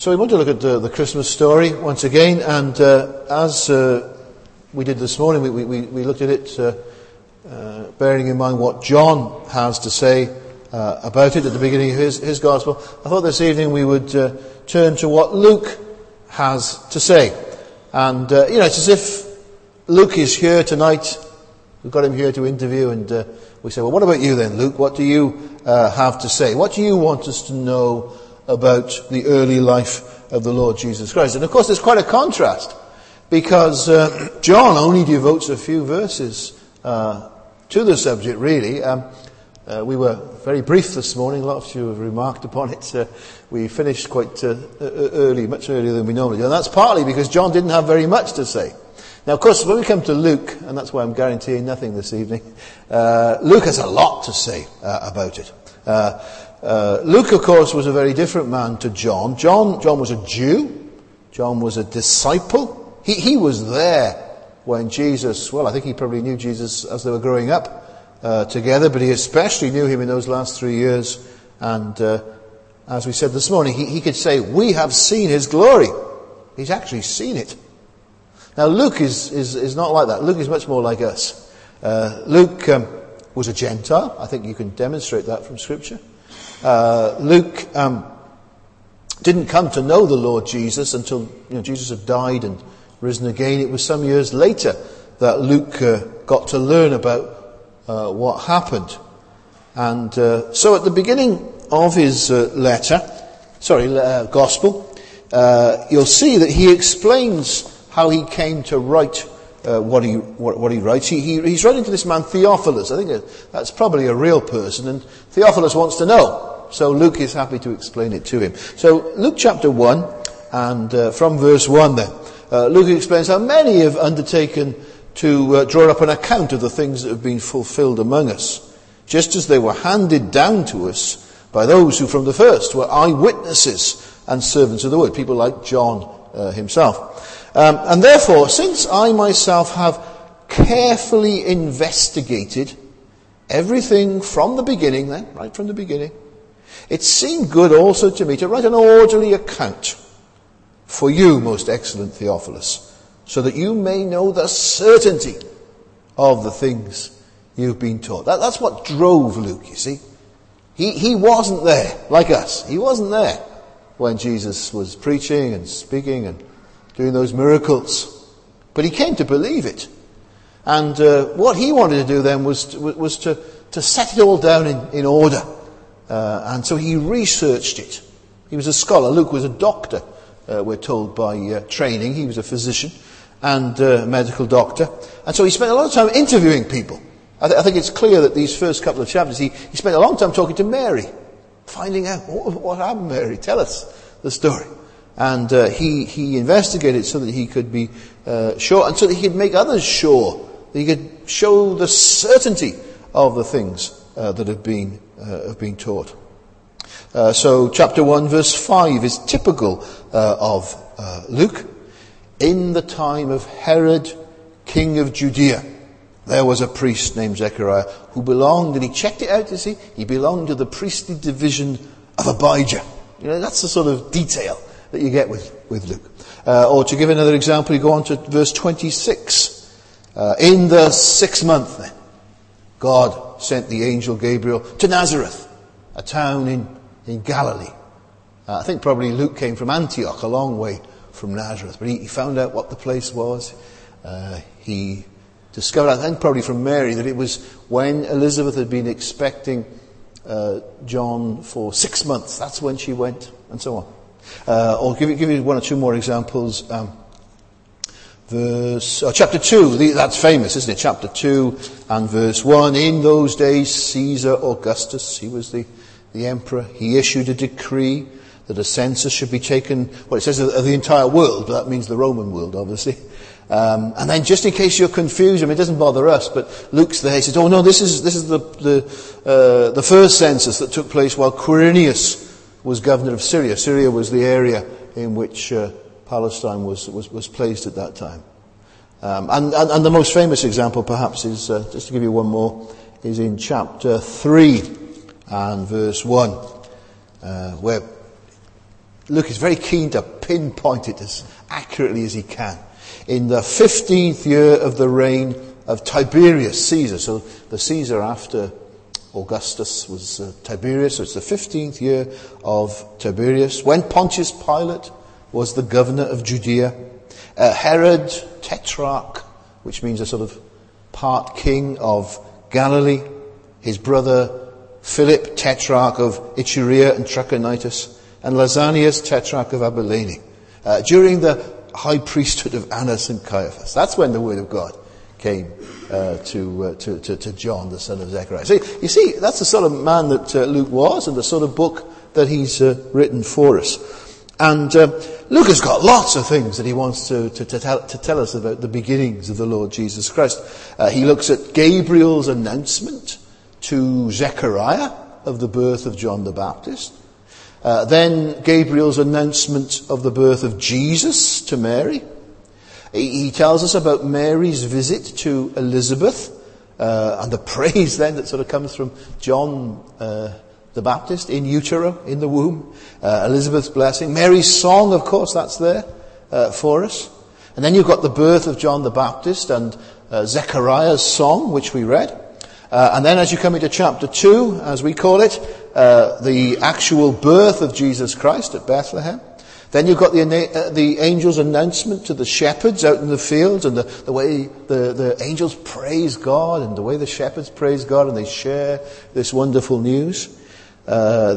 So we want to look at the Christmas story once again, and as we did this morning, we looked at it bearing in mind what John has to say about it at the beginning of his gospel. I thought this evening we would turn to what Luke has to say. And, it's as if Luke is here tonight. We've got him here to interview, and we say, well, what about you then, Luke? What do you have to say? What do you want us to know about the early life of the Lord Jesus Christ? And of course there's quite a contrast, because John only devotes a few verses to the subject, really. We were very brief this morning. A lot of you have remarked upon it. We finished quite early, much earlier than we normally do, and that's partly because John didn't have very much to say. Now, of course, when we come to Luke, and that's why I'm guaranteeing nothing this evening, Luke has a lot to say about it. Luke, of course, was a very different man to John. John was a Jew. John was a disciple. He was there when Jesus, well, I think he probably knew Jesus as they were growing up together, but he especially knew him in those last 3 years. And as we said this morning, he could say, we have seen his glory. He's actually seen it. Now, Luke is not like that. Luke is much more like us. Luke was a Gentile. I think you can demonstrate that from Scripture. Luke didn't come to know the Lord Jesus until Jesus had died and risen again. It was some years later that Luke got to learn about what happened. And so at the beginning of his gospel, you'll see that he explains how he came to write what he writes. He's writing to this man Theophilus. I think that's probably a real person, and Theophilus wants to know. So Luke is happy to explain it to him. So Luke chapter 1, and from verse 1 then, Luke explains how many have undertaken to draw up an account of the things that have been fulfilled among us, just as they were handed down to us by those who from the first were eyewitnesses and servants of the word, people like John himself. And therefore, since I myself have carefully investigated everything from the beginning then, right from the beginning, it seemed good also to me to write an orderly account for you, most excellent Theophilus, so that you may know the certainty of the things you've been taught. That's what drove Luke, you see. He wasn't there, like us. He wasn't there when Jesus was preaching and speaking and doing those miracles. But he came to believe it. And what he wanted to do then was to set it all down in order. And so he researched it. He was a scholar. Luke was a doctor, we're told, by training. He was a physician and medical doctor. And so he spent a lot of time interviewing people. I think it's clear that these first couple of chapters, he spent a long time talking to Mary, finding out what happened, Mary. Tell us the story. And he investigated so that he could be sure, and so that he could make others sure, that he could show the certainty of the things that have been taught. So chapter 1 verse 5 is typical of Luke. In the time of Herod, king of Judea, there was a priest named Zechariah who belonged, and he checked it out, you see, he belonged to the priestly division of Abijah. That's the sort of detail that you get with Luke. Or to give another example, you go on to verse 26. In the 6th month then, God sent the angel Gabriel to Nazareth, a town in Galilee. I think probably Luke came from Antioch, a long way from Nazareth. But he found out what the place was. He discovered, I think probably from Mary, that it was when Elizabeth had been expecting John for 6 months. That's when she went, and so on. I'll give you one or two more examples. Chapter 2, that's famous, isn't it? Chapter 2 and verse 1. In those days, Caesar Augustus, he was the emperor, he issued a decree that a census should be taken, well, it says of the entire world, but that means the Roman world, obviously. And then, just in case you're confused, it doesn't bother us, but Luke's there. He says, "Oh no, this is the first census that took place while Quirinius was governor of Syria." Syria was the area in which Palestine was placed at that time. And the most famous example, perhaps, is just to give you one more, is in chapter 3 and verse 1, where Luke is very keen to pinpoint it as accurately as he can. In the 15th year of the reign of Tiberius Caesar. So the Caesar after Augustus was Tiberius. So it's the 15th year of Tiberius. When Pontius Pilate was the governor of Judea. Herod, tetrarch, which means a sort of part king of Galilee. His brother Philip, tetrarch of Iturea and Trachonitis. And Lysanias, tetrarch of Abilene. During the high priesthood of Annas and Caiaphas. That's when the word of God came to John, the son of Zechariah. So you see, that's the sort of man that Luke was, and the sort of book that he's written for us. And Luke has got lots of things that he wants to tell us about the beginnings of the Lord Jesus Christ. He looks at Gabriel's announcement to Zechariah of the birth of John the Baptist. Then Gabriel's announcement of the birth of Jesus to Mary. He tells us about Mary's visit to Elizabeth, and the praise then that sort of comes from John the Baptist in utero, in the womb. Elizabeth's blessing. Mary's song, of course, that's there for us. And then you've got the birth of John the Baptist and Zechariah's song, which we read. And then as you come into chapter 2, as we call it, the actual birth of Jesus Christ at Bethlehem. Then you've got the angel's announcement to the shepherds out in the fields, and the way the angels praise God, and the way the shepherds praise God, and they share this wonderful news. That's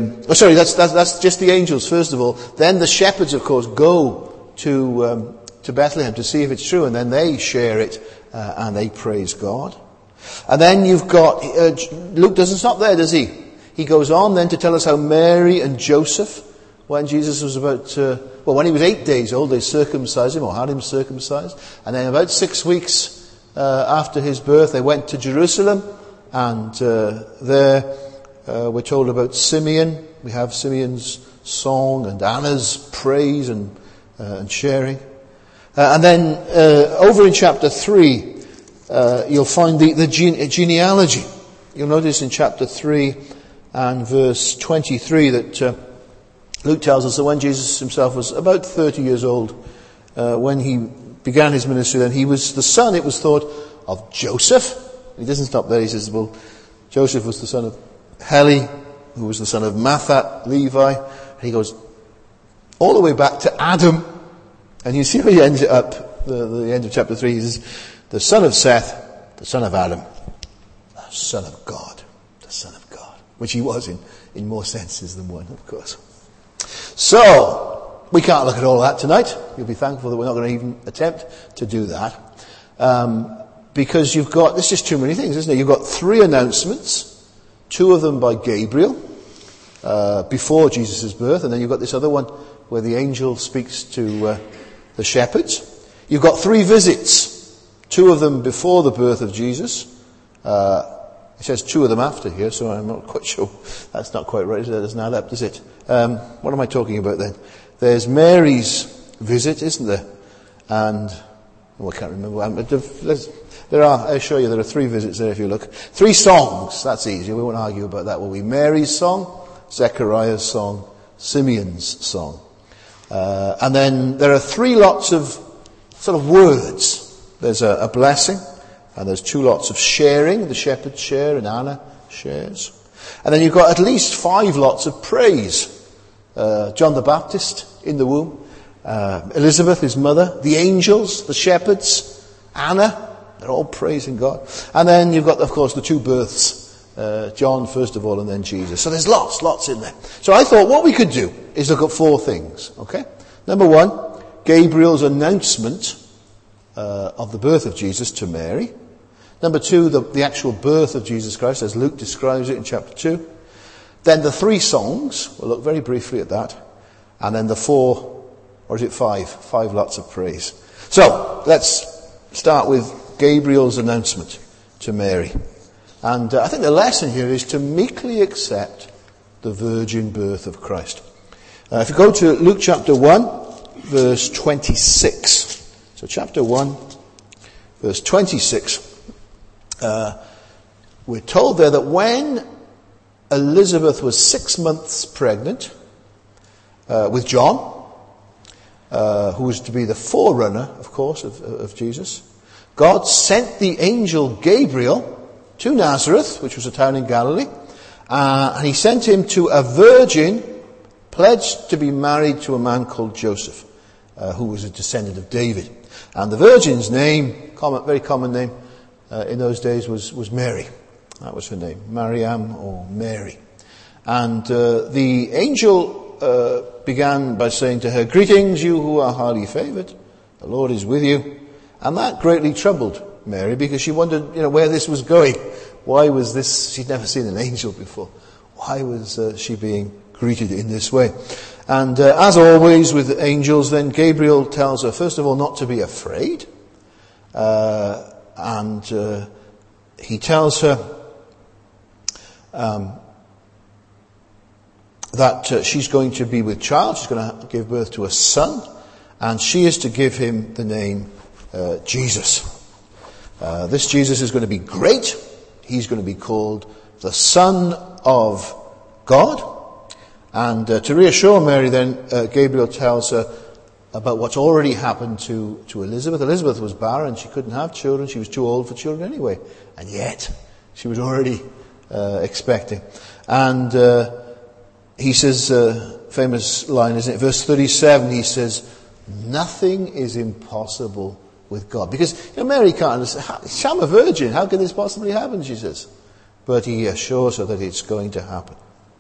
just the angels, first of all. Then the shepherds, of course, go to Bethlehem to see if it's true, and then they share it, and they praise God. And then you've got, Luke doesn't stop there, does he? He goes on then to tell us how Mary and Joseph, when Jesus was when he was 8 days old, they circumcised him, or had him circumcised. And then about 6 weeks after his birth, they went to Jerusalem, and there we're told about Simeon. We have Simeon's song and Anna's praise and sharing. And then over in chapter 3, you'll find the genealogy. You'll notice in chapter 3 and verse 23 that Luke tells us that when Jesus himself was about 30 years old, when he began his ministry, then he was the son, it was thought, of Joseph. He doesn't stop there. He says, well, Joseph was the son of Heli, who was the son of Mathat, Levi. And he goes all the way back to Adam. And you see where he ends it up, the end of chapter 3. He says, the son of Seth, the son of Adam, the son of God, the son of God. Which he was in more senses than one, of course. So, we can't look at all that tonight. You'll be thankful that we're not going to even attempt to do that. Because there's just too many things, isn't it? You've got 3 announcements, 2 of them by Gabriel, before Jesus' birth, and then you've got this other one where the angel speaks to the shepherds. You've got 3 visits, 2 of them before the birth of Jesus. It says 2 of them after here, so I'm not quite sure. That's not quite right. That doesn't add up, does it? What am I talking about then? There's Mary's visit, isn't there? And, I can't remember. I'll show you, there are 3 visits there if you look. 3 songs, that's easy. We won't argue about that, will we? Mary's song, Zechariah's song, Simeon's song. And then there are 3 lots of sort of words. There's a blessing, and there's 2 lots of sharing. The shepherds share and Anna shares. And then you've got at least 5 lots of praise. John the Baptist in the womb, Elizabeth, his mother, the angels, the shepherds, Anna, they're all praising God. And then you've got, of course, the 2 births, John first of all and then Jesus. So there's lots in there. So I thought what we could do is look at 4 things, okay? Number 1, Gabriel's announcement of the birth of Jesus to Mary. Number 2, the actual birth of Jesus Christ, as Luke describes it in chapter 2. Then the 3 songs, we'll look very briefly at that. And then the 4, or is it 5? 5 lots of praise. So, let's start with Gabriel's announcement to Mary. And I think the lesson here is to meekly accept the virgin birth of Christ. If you go to Luke chapter 1, verse 26. So chapter 1, verse 26. We're told there that when Elizabeth was 6 months pregnant, with John, who was to be the forerunner, of course, of Jesus. God sent the angel Gabriel to Nazareth, which was a town in Galilee, and he sent him to a virgin pledged to be married to a man called Joseph, who was a descendant of David. And the virgin's name, very common name in those days, was Mary. That was her name, Mariam or Mary. And the angel began by saying to her, "Greetings, you who are highly favoured. The Lord is with you." And that greatly troubled Mary, because she wondered, where this was going. Why was this? She'd never seen an angel before. Why was she being greeted in this way? And as always with angels, then Gabriel tells her, first of all, not to be afraid. And he tells her that she's going to be with child. She's going to give birth to a son, and she is to give him the name Jesus. This Jesus is going to be great. He's going to be called the Son of God. And to reassure Mary then, Gabriel tells her about what's already happened to Elizabeth. Elizabeth was barren. She couldn't have children. She was too old for children anyway. And yet, she was already expecting. And he says, famous line, isn't it? Verse 37, he says, "Nothing is impossible with God." Because Mary can't understand. I'm a virgin. How can this possibly happen? She says. But he assures her that it's going to happen.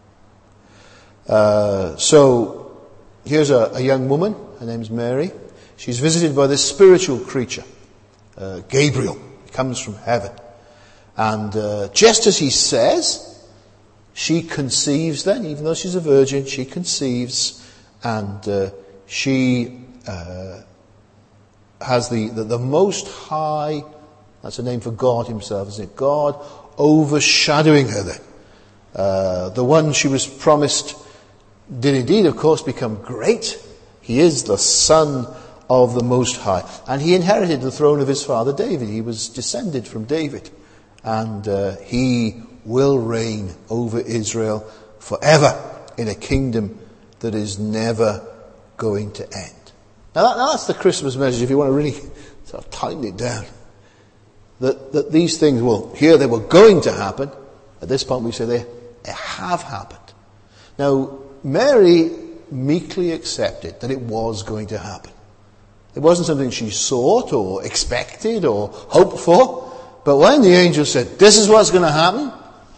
So here's a young woman. Her name's Mary. She's visited by this spiritual creature, Gabriel. He comes from heaven. And just as he says, she conceives then, even though she's a virgin, she conceives, and she has the Most High, that's a name for God himself, isn't it? God overshadowing her then. The one she was promised did indeed, of course, become great. He is the Son of the Most High. And he inherited the throne of his father David. He was descended from David. And he will reign over Israel forever in a kingdom that is never going to end. Now that's the Christmas message, if you want to really sort of tighten it down. That these things, here they were going to happen. At this point we say they have happened. Now, Mary meekly accepted that it was going to happen. It wasn't something she sought or expected or hoped for. But when the angel said, "This is what's going to happen,"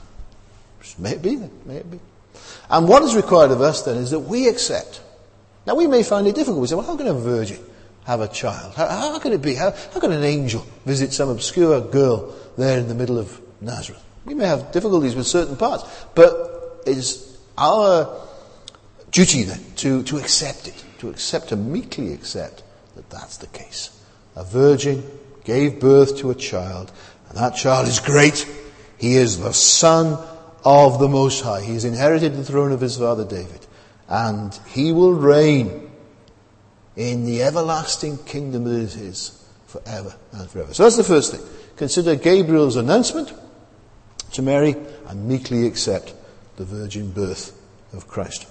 may it be then, may it be. And what is required of us then is that we accept. Now we may find it difficult. We say, how can a virgin have a child? How can it be? How can an angel visit some obscure girl there in the middle of Nazareth? We may have difficulties with certain parts, but it is our duty then to accept it, to meekly accept that that's the case. A virgin gave birth to a child, and that child is great. He is the Son of the Most High. He has inherited the throne of his father David, and he will reign in the everlasting kingdom that is his forever and forever. So that's the first thing. Consider Gabriel's announcement to Mary and meekly accept the virgin birth of Christ.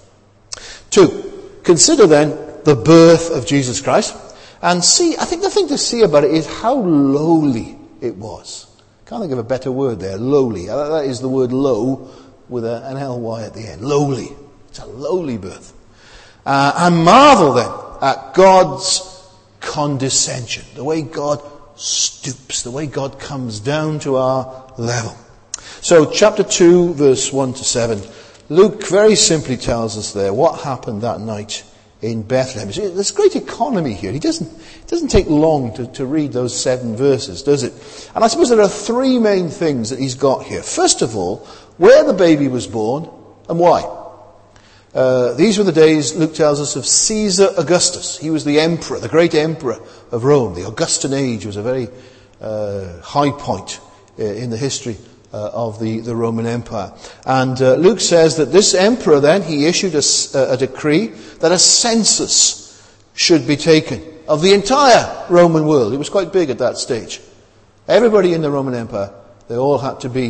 2, consider then the birth of Jesus Christ and see, I think the thing to see about it is how lowly it was. Can't think of a better word there, lowly. That is the word low with an ly at the end. Lowly. It's a lowly birth. And marvel then at God's condescension, the way God stoops, the way God comes down to our level. So chapter 2, verse 1 to 7, Luke very simply tells us there what happened that night in Bethlehem. See, there's great economy here. It doesn't take long to read those 7 verses, does it? And I suppose there are 3 main things that he's got here. First of all, where the baby was born and why. These were the days, Luke tells us, of Caesar Augustus. He was the emperor, the great emperor of Rome. The Augustan age was a very high point in the history of the Roman Empire. And Luke says that this emperor then, he issued a decree that a census should be taken of the entire Roman world. It was quite big at that stage. Everybody in the Roman Empire, they all had to be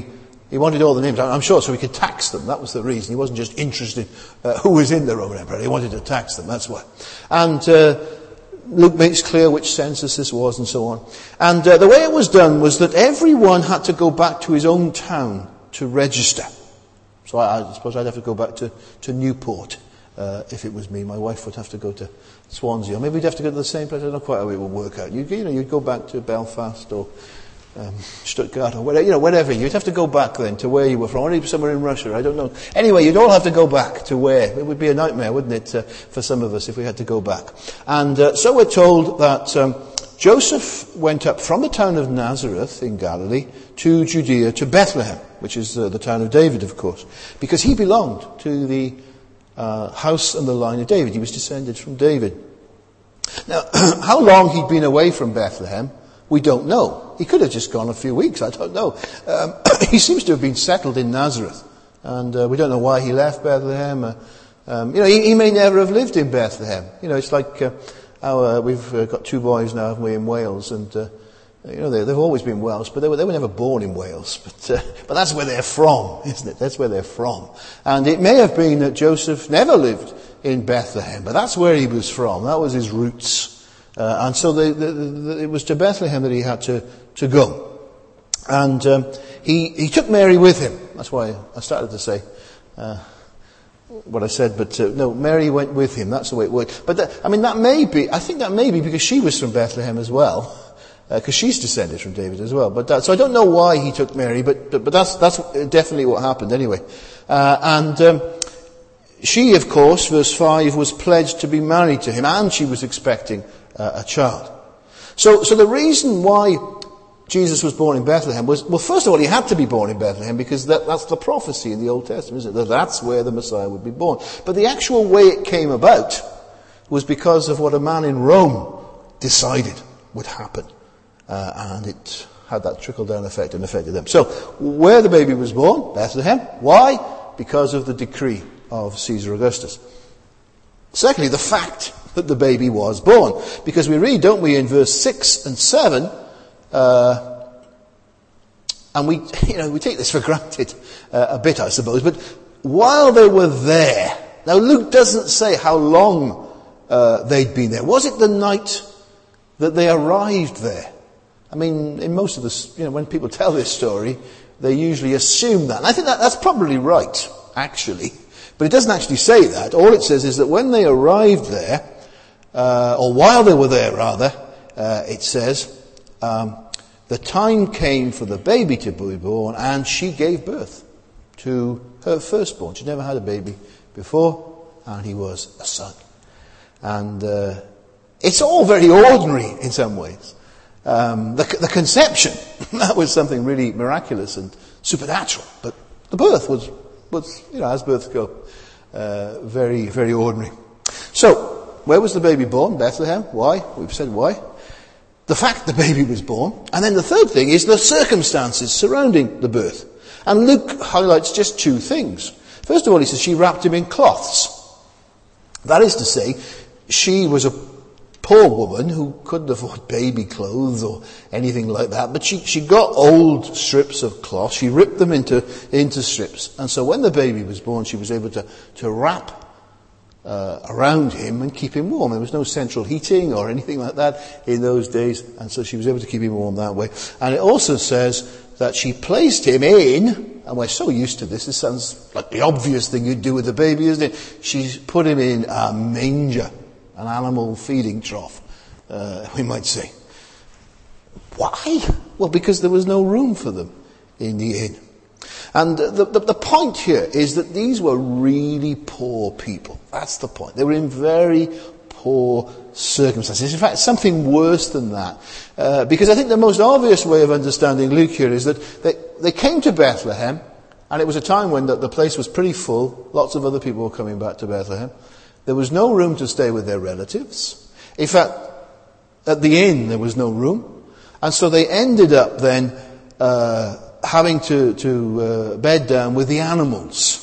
He wanted all the names, I'm sure, so he could tax them. That was the reason. He wasn't just interested who was in the Roman Empire. He wanted to tax them, that's why. And Luke makes clear which census this was and so on. And the way it was done was that everyone had to go back to his own town to register. So I suppose I'd have to go back to Newport if it was me. My wife would have to go to Swansea. Or maybe we'd have to go to the same place. I don't know quite how it would work out. You'd go back to Belfast or Stuttgart or whatever. You'd have to go back then to where you were from. Or somewhere in Russia, I don't know. Anyway, you'd all have to go back to where? It would be a nightmare, wouldn't it, for some of us if we had to go back. And so we're told that Joseph went up from the town of Nazareth in Galilee to Judea, to Bethlehem, which is the town of David, of course, because he belonged to the house and the line of David. He was descended from David. Now, how long he'd been away from Bethlehem, we don't know. He could have just gone a few weeks, I don't know. He seems to have been settled in Nazareth, and we don't know why he left Bethlehem. He may never have lived in Bethlehem. It's like we've got two boys now, haven't we, in Wales, and they've always been Welsh, but they were never born in Wales. But that's where they're from, isn't it? That's where they're from. And it may have been that Joseph never lived in Bethlehem, but that's where he was from. That was his roots. And so it was to Bethlehem that he had to go. And he took Mary with him. That's why I started to say what I said, but no, Mary went with him. That's the way it worked. But I think that may be because she was from Bethlehem as well, because she's descended from David as well. So I don't know why he took Mary, but that's definitely what happened anyway. She, of course, verse 5, was pledged to be married to him, and she was expecting a child. So the reason why Jesus was born in Bethlehem was, well, first of all, he had to be born in Bethlehem because that's the prophecy in the Old Testament, isn't it? That's where the Messiah would be born. But the actual way it came about was because of what a man in Rome decided would happen. And it had that trickle-down effect and affected them. So, where the baby was born, Bethlehem. Why? Because of the decree of Caesar Augustus. Secondly, the fact that the baby was born. Because we read, don't we, in verse 6 and 7, and we take this for granted a bit, I suppose, but while they were there, now Luke doesn't say how long they'd been there. Was it the night that they arrived there? I mean, in most of this, when people tell this story, they usually assume that. And I think that's probably right, actually. But it doesn't actually say that. All it says is that when they arrived there, or while they were there rather, it says, the time came for the baby to be born, and she gave birth to her firstborn. She'd never had a baby before, and he was a son. And it's all very ordinary in some ways. The conception, that was something really miraculous and supernatural. But the birth was as births go, very, very ordinary. So, where was the baby born? Bethlehem. Why? We've said why. The fact the baby was born. And then the third thing is the circumstances surrounding the birth. And Luke highlights just two things. First of all, he says she wrapped him in cloths. That is to say, she was a poor woman who couldn't afford baby clothes or anything like that, but she got old strips of cloth, she ripped them into strips, and so when the baby was born she was able to wrap around him and keep him warm. There was no central heating or anything like that in those days, and so she was able to keep him warm that way. And it also says that she placed him in, and we're so used to this sounds like the obvious thing you'd do with a baby, isn't it? She put him in a manger, an animal feeding trough, we might say. Why? Well, because there was no room for them in the inn. And the point here is that these were really poor people. That's the point. They were in very poor circumstances. In fact, something worse than that. Because I think the most obvious way of understanding Luke here is that they came to Bethlehem, and it was a time when the place was pretty full. Lots of other people were coming back to Bethlehem. There was no room to stay with their relatives. In fact, at the inn there was no room. And so they ended up then having to bed down with the animals.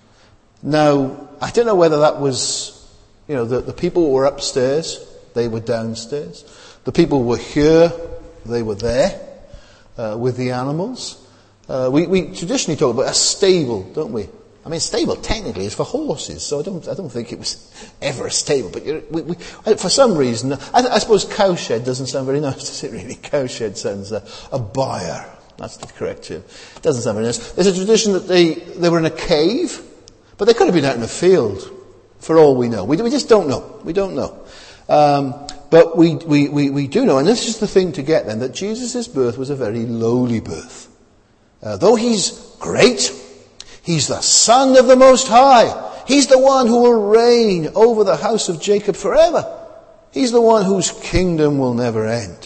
Now, I don't know whether that was, the people were upstairs, they were downstairs. The people were here, they were there with the animals. We traditionally talk about a stable, don't we? I mean, stable technically is for horses, so I don't think it was ever a stable. But for some reason, I suppose cowshed doesn't sound very nice, does it really? Cowshed sounds a byre. That's the correct term. It doesn't sound very nice. There's a tradition that they were in a cave, but they could have been out in a field, for all we know. We just don't know. We don't know. But we do know, and this is the thing to get then, that Jesus' birth was a very lowly birth. Though he's great, he's the Son of the Most High. He's the one who will reign over the house of Jacob forever. He's the one whose kingdom will never end.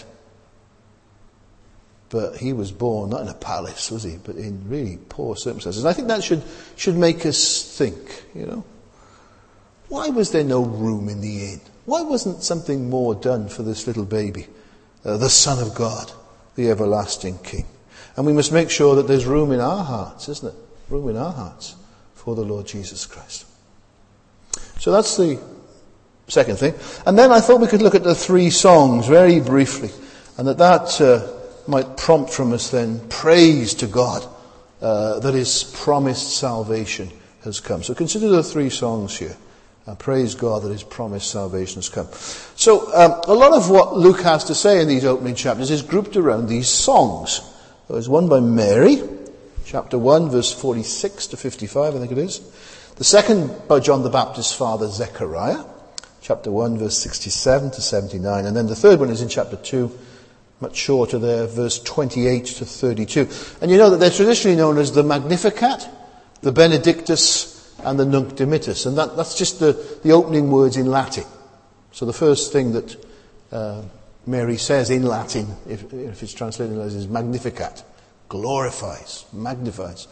But he was born, not in a palace, was he, but in really poor circumstances. And I think that should make us think, why was there no room in the inn? Why wasn't something more done for this little baby, the Son of God, the everlasting King? And we must make sure that there's room in our hearts, isn't it? Room in our hearts for the Lord Jesus Christ. So that's the second thing. And then I thought we could look at the 3 songs very briefly, and that might prompt from us then praise to God that his promised salvation has come. So consider the 3 songs here. Praise God that his promised salvation has come. So a lot of what Luke has to say in these opening chapters is grouped around these songs. There's one by Mary, chapter 1, verse 46 to 55, I think it is. The second by John the Baptist's father, Zechariah, chapter 1, verse 67 to 79. And then the third one is in chapter 2, much shorter there, verse 28 to 32. And you know that they're traditionally known as the Magnificat, the Benedictus, and the Nunc Dimittis. And that's just the opening words in Latin. So the first thing that Mary says in Latin, if it's translated in Latin, is Magnificat. Glorifies, magnifies.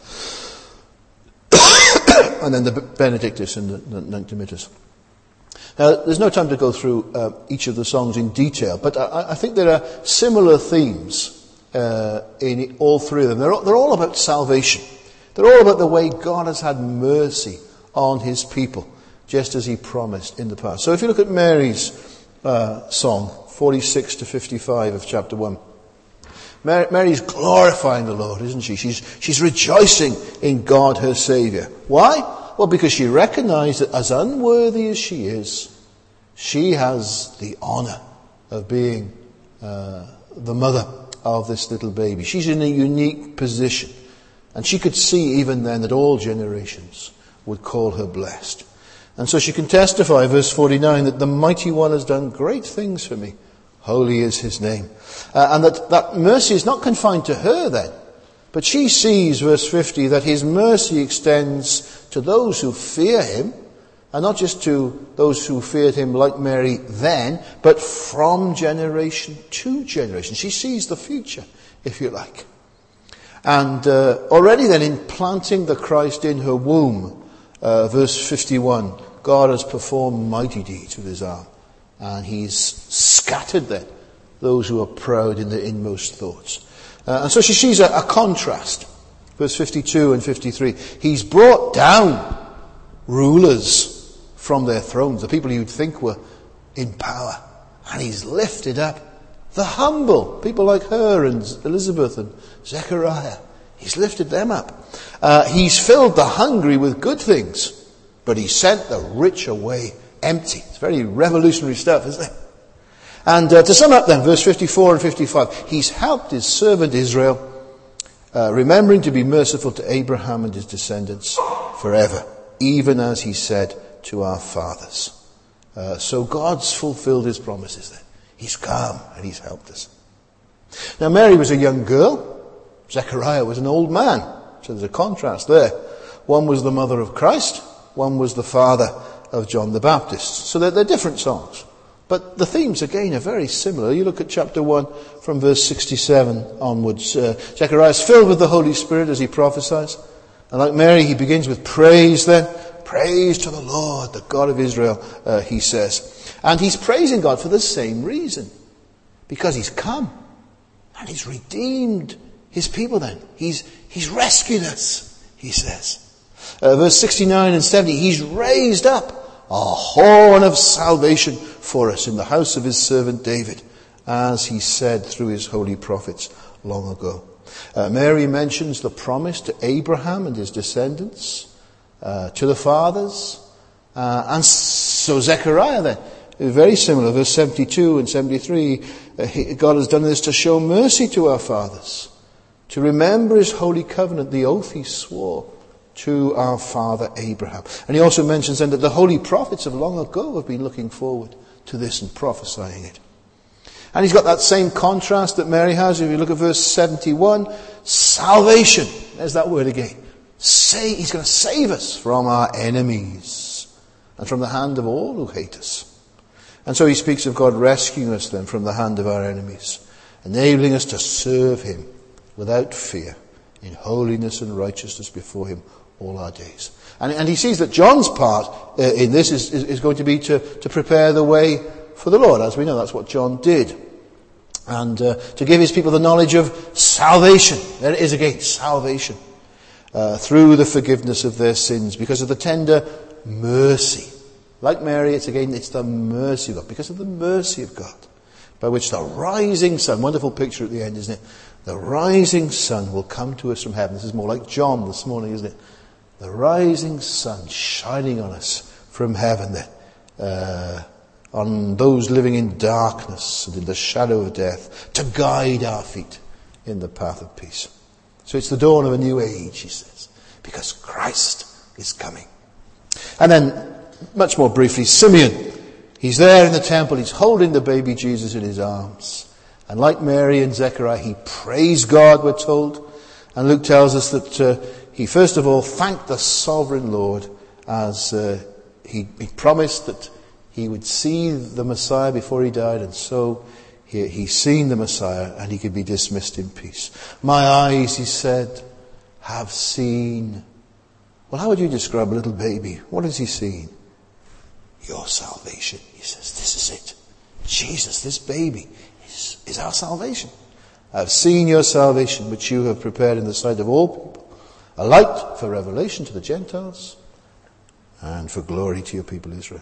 And then the Benedictus and the Nunc Dimittis. Now, there's no time to go through each of the songs in detail, but I think there are similar themes in all 3 of them. They're all about salvation. They're all about the way God has had mercy on his people, just as he promised in the past. So if you look at Mary's song, 46 to 55 of chapter 1, Mary's glorifying the Lord, isn't she? She's rejoicing in God, her Saviour. Why? Well, because she recognized that as unworthy as she is, she has the honour of being the mother of this little baby. She's in a unique position. And she could see even then that all generations would call her blessed. And so she can testify, verse 49, that the Mighty One has done great things for me. Holy is his name. And that mercy is not confined to her then. But she sees, verse 50, that his mercy extends to those who fear him. And not just to those who feared him like Mary then, but from generation to generation. She sees the future, if you like. And already then in planting the Christ in her womb, verse 51, God has performed mighty deeds with his arm. And he's scattered then those who are proud in their inmost thoughts. And so she sees a contrast. Verse 52 and 53. He's brought down rulers from their thrones, the people you'd think were in power. And he's lifted up the humble, people like her and Elizabeth and Zechariah. He's lifted them up. He's filled the hungry with good things, but he sent the rich away empty. It's very revolutionary stuff, isn't it? And to sum up then, verse 54 and 55, he's helped his servant Israel, remembering to be merciful to Abraham and his descendants forever, even as he said to our fathers. So God's fulfilled his promises then. He's come and he's helped us. Now Mary was a young girl. Zechariah was an old man. So there's a contrast there. One was the mother of Christ. One was the father of John the Baptist. So they're different songs. But the themes again are very similar. You look at chapter 1 from verse 67 onwards. Zechariah is filled with the Holy Spirit as he prophesies. And like Mary, he begins with praise then. Praise to the Lord, the God of Israel, he says. And he's praising God for the same reason. Because he's come. And he's redeemed his people then. He's rescued us, he says. Verse 69 and 70, he's raised up a horn of salvation for us in the house of his servant David, as he said through his holy prophets long ago. Mary mentions the promise to Abraham and his descendants, to the fathers, and so Zechariah then, very similar, verse 72 and 73, God has done this to show mercy to our fathers, to remember his holy covenant, the oath he swore to our father Abraham. And he also mentions then that the holy prophets of long ago have been looking forward to this and prophesying it. And he's got that same contrast that Mary has. If you look at verse 71, salvation. There's that word again. He's going to save us from our enemies and from the hand of all who hate us. And so he speaks of God rescuing us then from the hand of our enemies, enabling us to serve him without fear, in holiness and righteousness before him all our days. And he sees that John's part in this is going to be to prepare the way for the Lord. As we know, that's what John did. And to give his people the knowledge of salvation. There it is again, salvation. Through the forgiveness of their sins, because of the tender mercy. Like Mary, it's the mercy of God. Because of the mercy of God, by which the rising sun, wonderful picture at the end, isn't it? The rising sun will come to us from heaven. This is more like John this morning, isn't it? The rising sun shining on us from heaven then. On those living in darkness and in the shadow of death, to guide our feet in the path of peace. So it's the dawn of a new age, he says, because Christ is coming. And then, much more briefly, Simeon. He's there in the temple, he's holding the baby Jesus in his arms. And like Mary and Zechariah, he praised God, we're told. And Luke tells us that he first of all thanked the sovereign Lord as he promised that he would see the Messiah before he died, and so he's seen the Messiah and he could be dismissed in peace. My eyes, he said, have seen. Well, how would you describe a little baby? What has he seen? Your salvation, he says. This is it. Jesus, this baby, is our salvation. I've seen your salvation, which you have prepared in the sight of all people, a light for revelation to the Gentiles and for glory to your people Israel.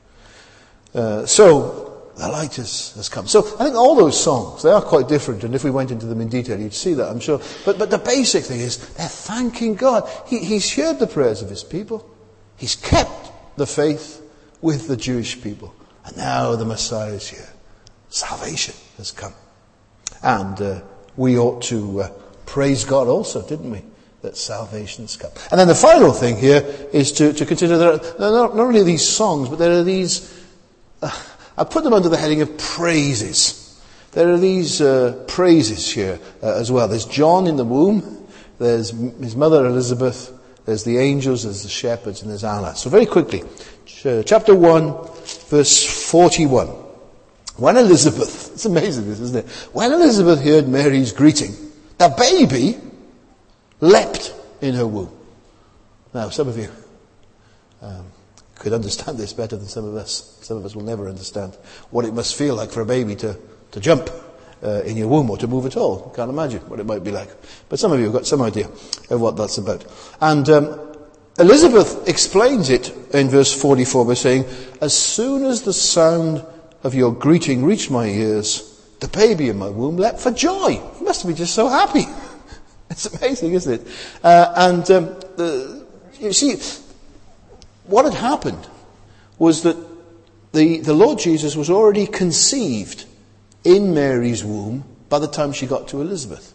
So the light has come. So I think all those songs, they are quite different, and if we went into them in detail, you'd see that, I'm sure. But the basic thing is, they're thanking God. He's heard the prayers of his people. He's kept the faith with the Jewish people. And now the Messiah is here. Salvation has come. And we ought to praise God also, didn't we? That salvation has come. And then the final thing here is to consider that there are not only these songs, but there are these, I put them under the heading of praises. There are these praises here as well. There's John in the womb, there's his mother Elizabeth, there's the angels, there's the shepherds, and there's Anna. So very quickly, chapter 1, verse 41. When Elizabeth, it's amazing this, isn't it? When Elizabeth heard Mary's greeting, the baby leapt in her womb. Now, some of you could understand this better than some of us. Some of us will never understand what it must feel like for a baby to jump in your womb or to move at all. Can't imagine what it might be like. But some of you have got some idea of what that's about. And Elizabeth explains it in verse 44 by saying, as soon as the sound of your greeting reached my ears, the baby in my womb leapt for joy. He must be just so happy. It's amazing, isn't it? You see, what had happened was that the Lord Jesus was already conceived in Mary's womb by the time she got to Elizabeth.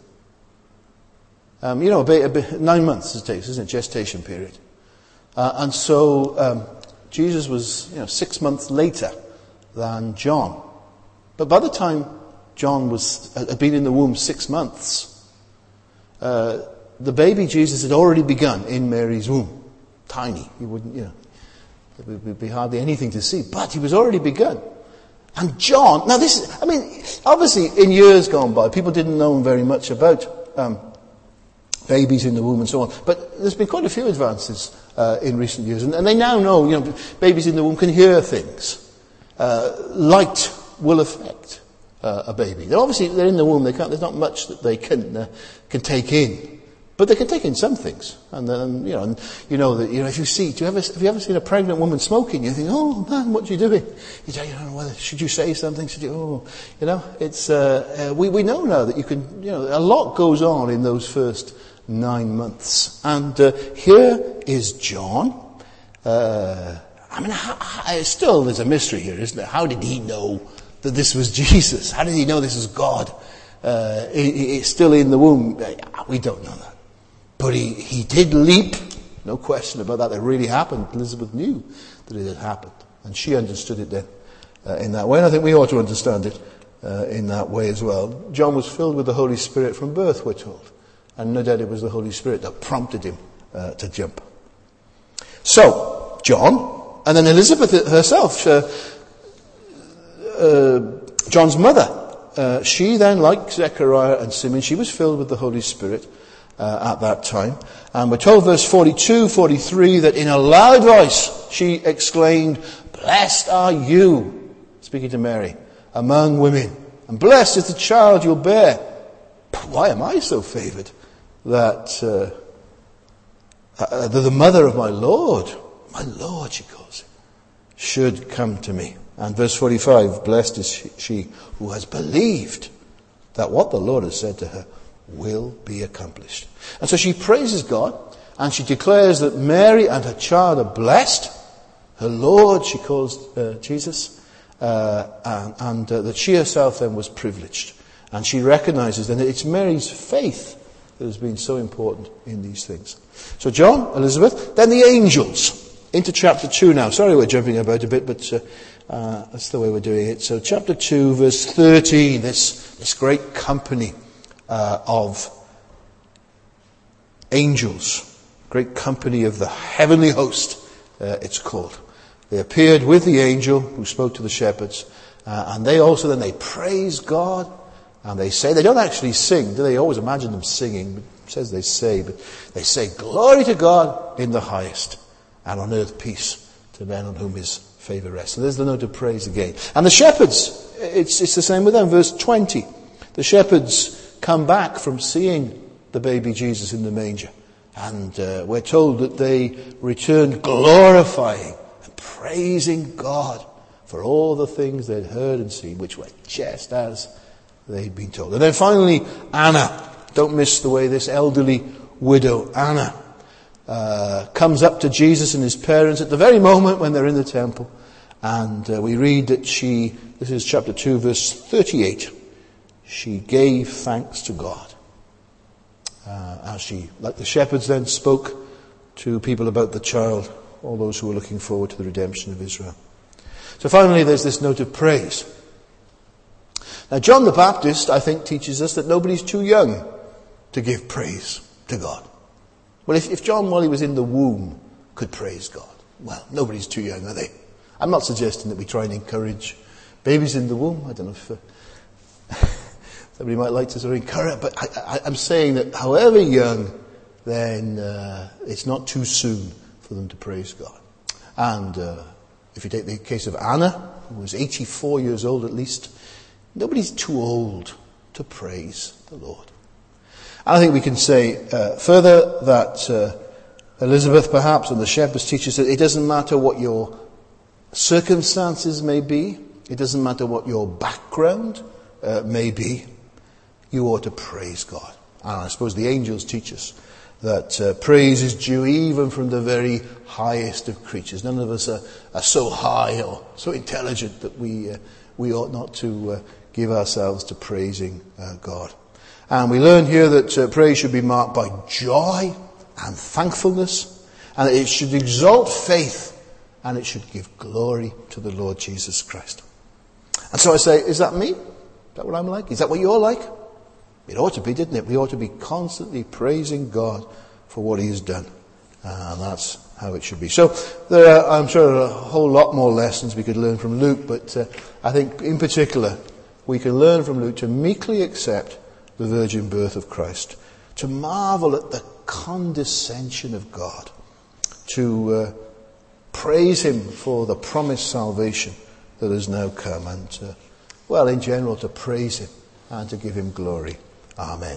9 months it takes, isn't it? Gestation period. And so Jesus was 6 months later than John. But by the time John had been in the womb 6 months, the baby Jesus had already begun in Mary's womb. Tiny. He wouldn't, there would be hardly anything to see. But he was already begun. And John, now obviously in years gone by, people didn't know very much about babies in the womb and so on. But there's been quite a few advances in recent years. And they now know, babies in the womb can hear things. Light will affect a baby. Obviously, they're in the womb. There's not much that they can take in. But they can take in some things. And then, if have you ever seen a pregnant woman smoking? You think, oh man, what are you doing? You don't know whether, should you say something? It's, we know now that you can, a lot goes on in those first 9 months. And, here is John. Still there's a mystery here, isn't there? How did he know that this was Jesus? How did he know this was God? It's still in the womb. We don't know that. But he did leap. No question about that. It really happened. Elizabeth knew that it had happened. And she understood it then in that way. And I think we ought to understand it in that way as well. John was filled with the Holy Spirit from birth, we're told. And no doubt it was the Holy Spirit that prompted him to jump. So, John, and then Elizabeth herself, John's mother, she then, like Zechariah and Simeon, she was filled with the Holy Spirit at that time. And we're told, verse 42, 43, that in a loud voice she exclaimed, "Blessed are you," speaking to Mary, "among women, and blessed is the child you'll bear." Why am I so favoured that the mother of my Lord, she calls it, should come to me? And verse 45, blessed is she who has believed that what the Lord has said to her will be accomplished. And so she praises God, and she declares that Mary and her child are blessed. Her Lord, she calls Jesus, and that she herself then was privileged. And she recognizes that it's Mary's faith that has been so important in these things. So John, Elizabeth, then the angels. Into chapter 2 now. Sorry we're jumping about a bit, but that's the way we're doing it. So chapter 2, verse 13, this great company of angels, great company of the heavenly host, it's called. They appeared with the angel who spoke to the shepherds, and they also then they praise God, and they say, they don't actually sing, do they? Always imagine them singing, but it says they say, but they say, "Glory to God in the highest, and on earth peace to men on whom his favour rests." So there's the note of praise again. And the shepherds, it's the same with them. Verse 20. The shepherds come back from seeing the baby Jesus in the manger. And we're told that they returned glorifying and praising God for all the things they'd heard and seen, which were just as they'd been told. And then finally, Anna. Don't miss the way this elderly widow, Anna, comes up to Jesus and his parents at the very moment when they're in the temple. And we read that this is chapter 2, verse 38, she gave thanks to God. As she, like the shepherds then, spoke to people about the child, all those who were looking forward to the redemption of Israel. So finally there's this note of praise. Now John the Baptist, I think, teaches us that nobody's too young to give praise to God. Well, if John, while he was in the womb, could praise God, well, nobody's too young, are they? I'm not suggesting that we try and encourage babies in the womb. I don't know if somebody might like to sort of encourage, but I'm saying that however young, then it's not too soon for them to praise God. And if you take the case of Anna, who was 84 years old at least, nobody's too old to praise the Lord. I think we can say further that Elizabeth perhaps and the shepherds teach us that it doesn't matter what your circumstances may be, it doesn't matter what your background may be, you ought to praise God. And I suppose the angels teach us that praise is due even from the very highest of creatures. None of us are so high or so intelligent that we ought not to give ourselves to praising God. And we learn here that praise should be marked by joy and thankfulness, and it should exalt faith, and it should give glory to the Lord Jesus Christ. And so I say, is that me? Is that what I'm like? Is that what you're like? It ought to be, didn't it? We ought to be constantly praising God for what he has done. And that's how it should be. So there are, I'm sure, a whole lot more lessons we could learn from Luke, but I think in particular we can learn from Luke to meekly accept the virgin birth of Christ, to marvel at the condescension of God, to praise him for the promised salvation that has now come, and in general to praise him and to give him glory. Amen.